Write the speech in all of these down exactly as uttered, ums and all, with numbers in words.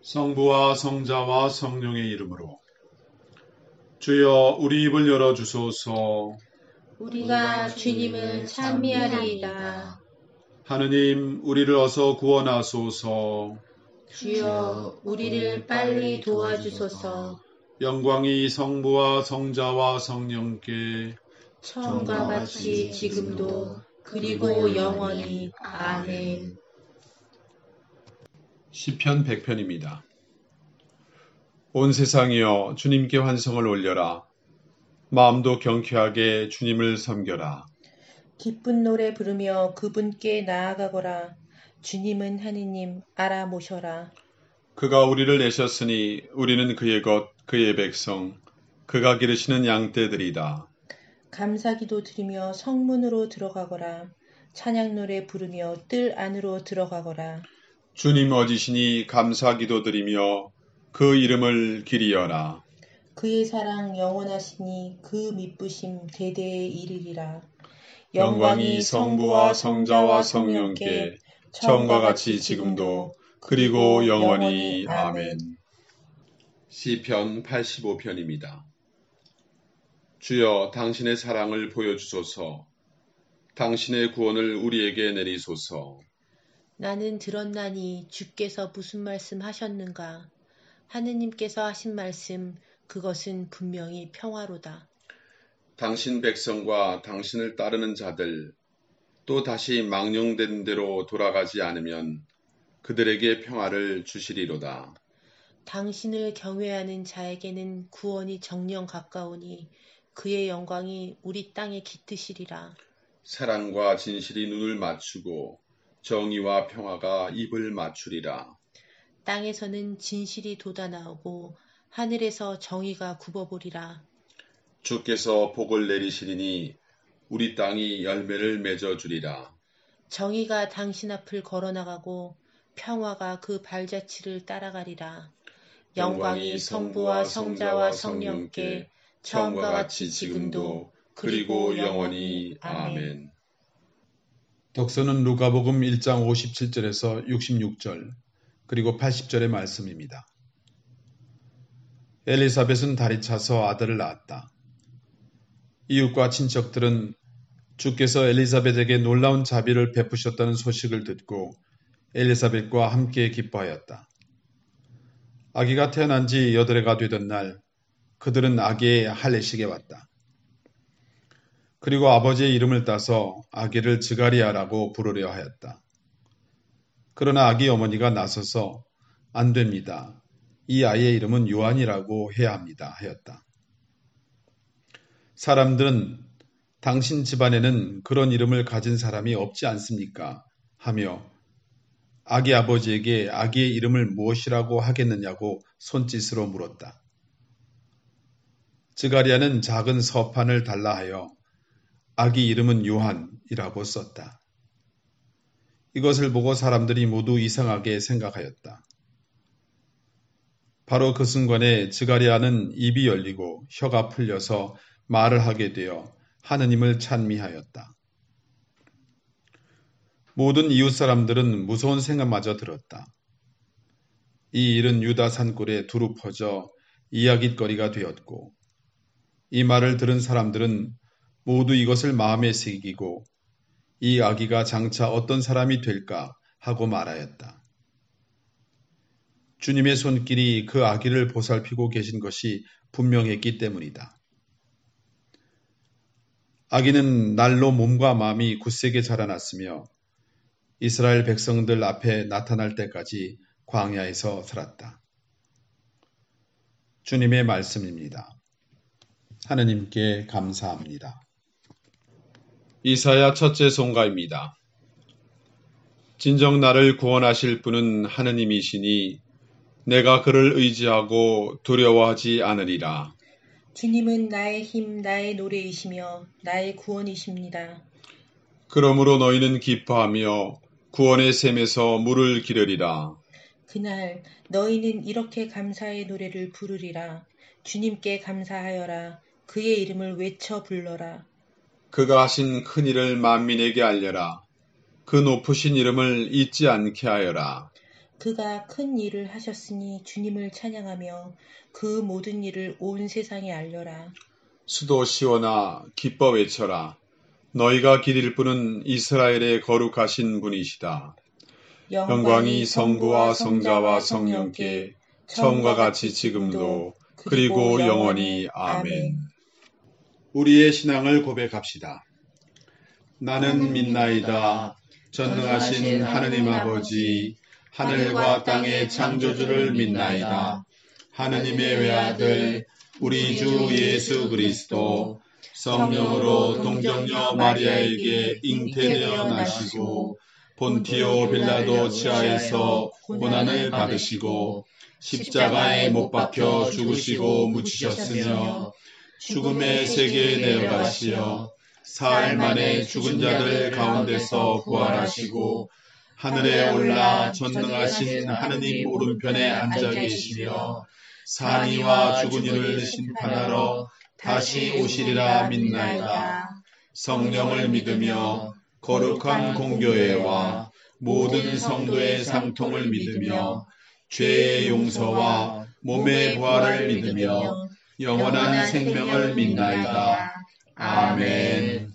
성부와 성자와 성령의 이름으로. 주여 우리 입을 열어주소서. 우리가 주님을 찬미하리이다. 하느님 우리를 어서 구원하소서. 주여 우리를 빨리 도와주소서. 영광이 성부와 성자와 성령께 처음과 같이 지금도 그리고 영원히. 아멘. 시편 백 편입니다. 온 세상이여 주님께 환성을 올려라. 마음도 경쾌하게 주님을 섬겨라. 기쁜 노래 부르며 그분께 나아가거라. 주님은 하느님 알아 모셔라. 그가 우리를 내셨으니 우리는 그의 것, 그의 백성, 그가 기르시는 양떼들이다. 감사기도 드리며 성문으로 들어가거라. 찬양 노래 부르며 뜰 안으로 들어가거라. 주님 어지시니 감사기도 드리며 그 이름을 기리어라. 그의 사랑 영원하시니 그 미쁘심 대대에 이르리라. 영광이 성부와 성자와 성령께 처음과 같이 지금도 그리고 영원히. 아멘. 시편 팔십오 편입니다. 주여 당신의 사랑을 보여주소서. 당신의 구원을 우리에게 내리소서. 나는 들었나니 주께서 무슨 말씀 하셨는가. 하느님께서 하신 말씀 그것은 분명히 평화로다. 당신 백성과 당신을 따르는 자들 또 다시 망령된 대로 돌아가지 않으면 그들에게 평화를 주시리로다. 당신을 경외하는 자에게는 구원이 정녕 가까우니 그의 영광이 우리 땅에 깃드시리라. 사랑과 진실이 눈을 맞추고 정의와 평화가 입을 맞추리라. 땅에서는 진실이 돋아나오고 하늘에서 정의가 굽어보리라. 주께서 복을 내리시리니 우리 땅이 열매를 맺어주리라. 정의가 당신 앞을 걸어나가고 평화가 그 발자취를 따라가리라. 영광이 성부와 성자와 성령께 처음과 같이 지금도 그리고 영원히. 아멘. 독서는 누가복음 일 장 오십칠 절에서 육십육 절 그리고 팔십 절의 말씀입니다. 엘리사벳은 달이 차서 아들을 낳았다. 이웃과 친척들은 주께서 엘리사벳에게 놀라운 자비를 베푸셨다는 소식을 듣고 엘리사벳과 함께 기뻐하였다. 아기가 태어난 지 여덟 해가 되던 날 그들은 아기의 할례식에 왔다. 그리고 아버지의 이름을 따서 아기를 즈가리아라고 부르려 하였다. 그러나 아기 어머니가 나서서 안 됩니다. 이 아이의 이름은 요한이라고 해야 합니다. 하였다. 사람들은 당신 집안에는 그런 이름을 가진 사람이 없지 않습니까? 하며 아기 아버지에게 아기의 이름을 무엇이라고 하겠느냐고 손짓으로 물었다. 즈가리아는 작은 서판을 달라 하여 아기 이름은 요한이라고 썼다. 이것을 보고 사람들이 모두 이상하게 생각하였다. 바로 그 순간에 즈가리아는 입이 열리고 혀가 풀려서 말을 하게 되어 하느님을 찬미하였다. 모든 이웃 사람들은 무서운 생각마저 들었다. 이 일은 유다 산골에 두루 퍼져 이야깃거리가 되었고 이 말을 들은 사람들은 모두 이것을 마음에 새기고 이 아기가 장차 어떤 사람이 될까 하고 말하였다. 주님의 손길이 그 아기를 보살피고 계신 것이 분명했기 때문이다. 아기는 날로 몸과 마음이 굳세게 자라났으며 이스라엘 백성들 앞에 나타날 때까지 광야에서 살았다. 주님의 말씀입니다. 하느님께 감사합니다. 이사야 첫째 송가입니다. 진정 나를 구원하실 분은 하느님이시니 내가 그를 의지하고 두려워하지 않으리라. 주님은 나의 힘, 나의 노래이시며 나의 구원이십니다. 그러므로 너희는 기뻐하며 구원의 샘에서 물을 기르리라. 그날 너희는 이렇게 감사의 노래를 부르리라. 주님께 감사하여라. 그의 이름을 외쳐 불러라. 그가 하신 큰 일을 만민에게 알려라. 그 높으신 이름을 잊지 않게 하여라. 그가 큰 일을 하셨으니 주님을 찬양하며 그 모든 일을 온 세상에 알려라. 수도 시온아 기뻐 외쳐라. 너희가 기릴 분은 이스라엘의 거룩하신 분이시다. 영광이 성부와 성자와 성령께 처음과 같이 지금도 그리고 영원히 아멘. 우리의 신앙을 고백합시다. 나는 믿나이다. 전능하신 하느님 아버지, 하늘과 땅의 창조주를 믿나이다. 하느님의 외아들 우리 주 예수 그리스도 성령으로 동정녀 마리아에게 잉태되어 나시고 본티오 빌라도 치하에서 고난을 받으시고 십자가에 못 박혀 죽으시고 묻히셨으며 죽음의 세계에 내려가시어 사흘 만에 죽은 자들 가운데서 부활하시고 하늘에 올라 전능하신 하느님 오른편에 앉아 계시며 산이와 죽은 이를 심판하러 다시 오시리라 믿나이다. 성령을 믿으며 거룩한 공교회와 모든 성도의 상통을 믿으며 죄의 용서와 몸의 부활을 믿으며 영원한 생명을 믿나이다. 아멘.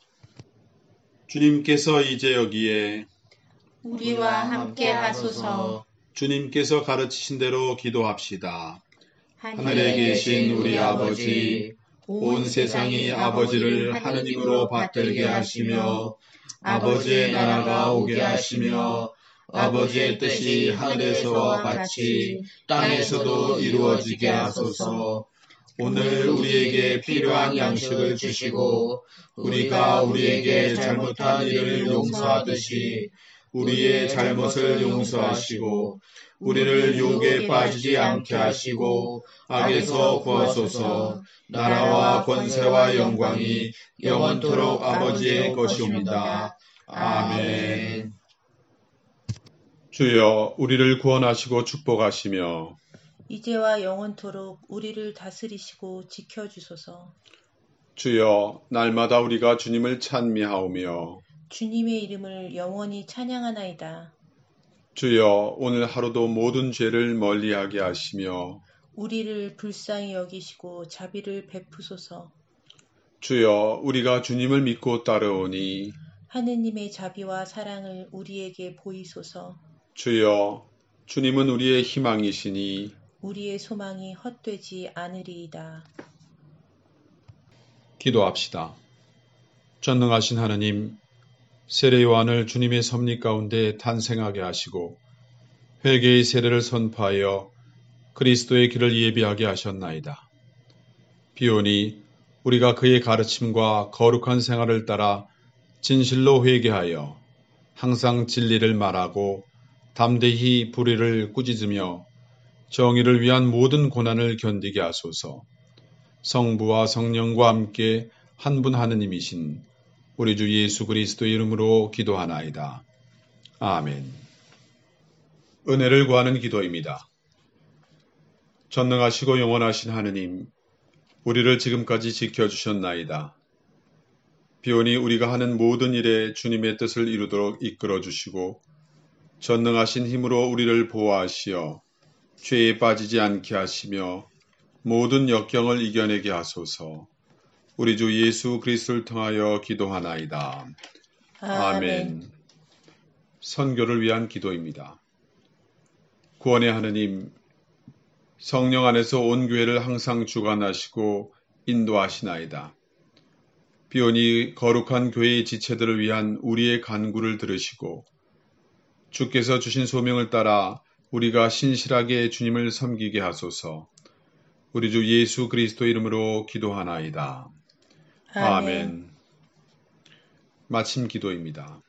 주님께서 이제 여기에 우리와 함께 하소서. 주님께서 가르치신 대로 기도합시다. 하늘에 계신 우리 아버지, 온 세상이 아버지를 하느님으로 받들게 하시며 아버지의 나라가 오게 하시며 아버지의 뜻이 하늘에서와 같이 땅에서도 이루어지게 하소서. 오늘 우리에게 필요한 양식을 주시고 우리가 우리에게 잘못한 일을 용서하듯이 우리의 잘못을 용서하시고 우리를 유혹에 빠지지 않게 하시고 악에서 구하소서. 나라와 권세와 영광이 영원토록 아버지의 것이옵니다. 아멘. 주여 우리를 구원하시고 축복하시며 이제와 영원토록 우리를 다스리시고 지켜주소서. 주여 날마다 우리가 주님을 찬미하오며 주님의 이름을 영원히 찬양하나이다. 주여 오늘 하루도 모든 죄를 멀리하게 하시며 우리를 불쌍히 여기시고 자비를 베푸소서. 주여 우리가 주님을 믿고 따르오니 하느님의 자비와 사랑을 우리에게 보이소서. 주여 주님은 우리의 희망이시니 우리의 소망이 헛되지 않으리이다. 기도합시다. 전능하신 하느님, 세례 요한을 주님의 섭리 가운데 탄생하게 하시고 회개의 세례를 선포하여 그리스도의 길을 예비하게 하셨나이다. 비오니 우리가 그의 가르침과 거룩한 생활을 따라 진실로 회개하여 항상 진리를 말하고 담대히 불의를 꾸짖으며 정의를 위한 모든 고난을 견디게 하소서. 성부와 성령과 함께 한 분 하느님이신 우리 주 예수 그리스도의 이름으로 기도하나이다. 아멘. 은혜를 구하는 기도입니다. 전능하시고 영원하신 하느님, 우리를 지금까지 지켜주셨나이다. 비오니 우리가 하는 모든 일에 주님의 뜻을 이루도록 이끌어 주시고 전능하신 힘으로 우리를 보호하시어 죄에 빠지지 않게 하시며 모든 역경을 이겨내게 하소서. 우리 주 예수 그리스도를 통하여 기도하나이다. 아멘. 아멘. 선교를 위한 기도입니다. 구원의 하느님, 성령 안에서 온 교회를 항상 주관하시고 인도하시나이다. 비오니 거룩한 교회의 지체들을 위한 우리의 간구를 들으시고 주께서 주신 소명을 따라 우리가 신실하게 주님을 섬기게 하소서. 우리 주 예수 그리스도 이름으로 기도하나이다. 아멘. 아멘. 마침 기도입니다.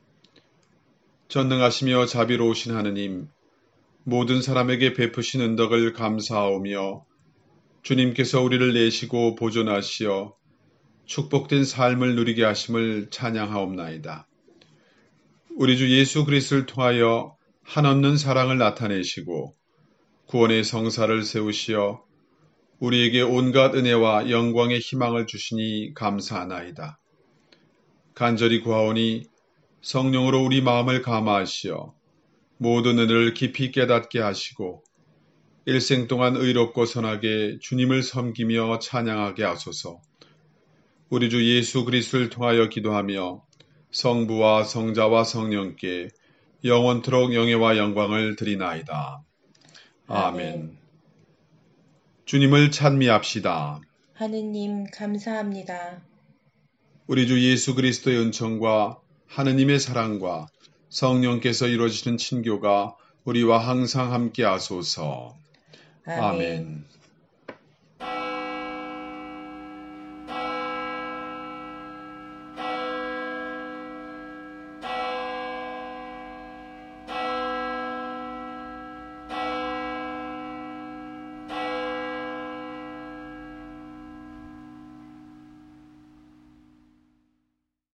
전능하시며 자비로우신 하느님, 모든 사람에게 베푸신 은덕을 감사하오며 주님께서 우리를 내시고 보존하시어 축복된 삶을 누리게 하심을 찬양하옵나이다. 우리 주 예수 그리스도를 통하여 한없는 사랑을 나타내시고 구원의 성사를 세우시어 우리에게 온갖 은혜와 영광의 희망을 주시니 감사하나이다. 간절히 구하오니 성령으로 우리 마음을 감화하시어 모든 은혜를 깊이 깨닫게 하시고 일생 동안 의롭고 선하게 주님을 섬기며 찬양하게 하소서. 우리 주 예수 그리스도를 통하여 기도하며 성부와 성자와 성령께 영원토록 영예와 영광을 드리나이다. 아멘. 아멘. 주님을 찬미합시다. 하느님 감사합니다. 우리 주 예수 그리스도의 은총과 하느님의 사랑과 성령께서 이루어지는 친교가 우리와 항상 함께 하소서. 아멘. 아멘.